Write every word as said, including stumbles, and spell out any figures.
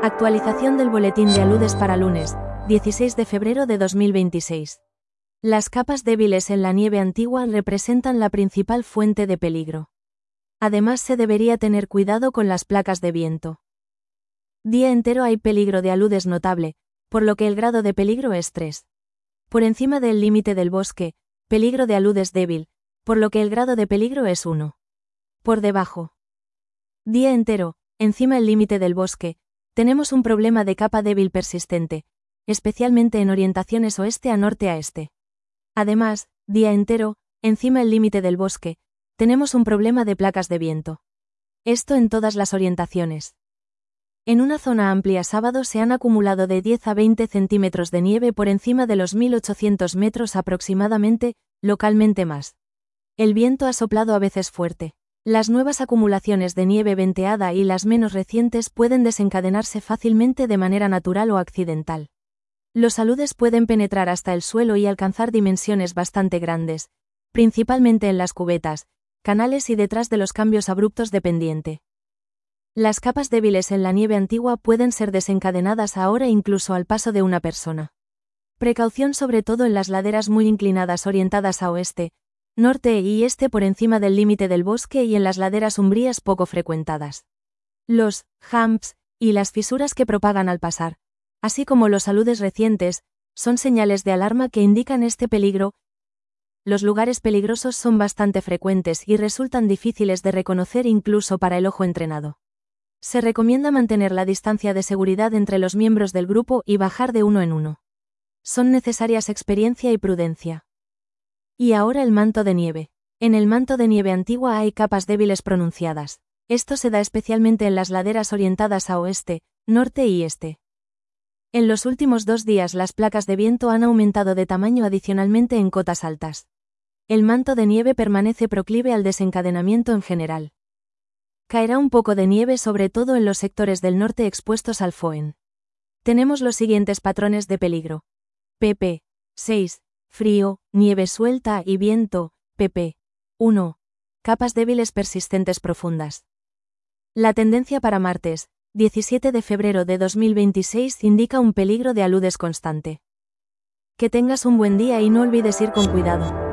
Actualización del boletín de aludes para lunes, dieciséis de febrero de dos mil veintiséis. Las capas débiles en la nieve antigua representan la principal fuente de peligro. Además, se debería tener cuidado con las placas de viento. Día entero hay peligro de aludes notable, por lo que el grado de peligro es tres. Por encima del límite del bosque, peligro de aludes débil, por lo que el grado de peligro es uno. Por debajo. Día entero, encima el límite del bosque, tenemos un problema de capa débil persistente, especialmente en orientaciones oeste a norte a este. Además, día entero, encima el límite del bosque, tenemos un problema de placas de viento. Esto en todas las orientaciones. En una zona amplia sábado se han acumulado de diez a veinte centímetros de nieve por encima de los mil ochocientos metros aproximadamente, localmente más. El viento ha soplado a veces fuerte. Las nuevas acumulaciones de nieve venteada y las menos recientes pueden desencadenarse fácilmente de manera natural o accidental. Los aludes pueden penetrar hasta el suelo y alcanzar dimensiones bastante grandes, principalmente en las cubetas, canales y detrás de los cambios abruptos de pendiente. Las capas débiles en la nieve antigua pueden ser desencadenadas ahora incluso al paso de una persona. Precaución sobre todo en las laderas muy inclinadas orientadas a oeste, norte y este por encima del límite del bosque y en las laderas umbrías poco frecuentadas. Los humps y las fisuras que propagan al pasar, así como los aludes recientes, son señales de alarma que indican este peligro. Los lugares peligrosos son bastante frecuentes y resultan difíciles de reconocer incluso para el ojo entrenado. Se recomienda mantener la distancia de seguridad entre los miembros del grupo y bajar de uno en uno. Son necesarias experiencia y prudencia. Y ahora el manto de nieve. En el manto de nieve antigua hay capas débiles pronunciadas. Esto se da especialmente en las laderas orientadas a oeste, norte y este. En los últimos dos días las placas de viento han aumentado de tamaño adicionalmente en cotas altas. El manto de nieve permanece proclive al desencadenamiento en general. Caerá un poco de nieve sobre todo en los sectores del norte expuestos al Foehn. Tenemos los siguientes patrones de peligro. pp seis. Frío, nieve suelta y viento, pp uno. Capas débiles persistentes profundas. La tendencia para martes, diecisiete de febrero de dos mil veintiséis indica un peligro de aludes constante. Que tengas un buen día y no olvides ir con cuidado.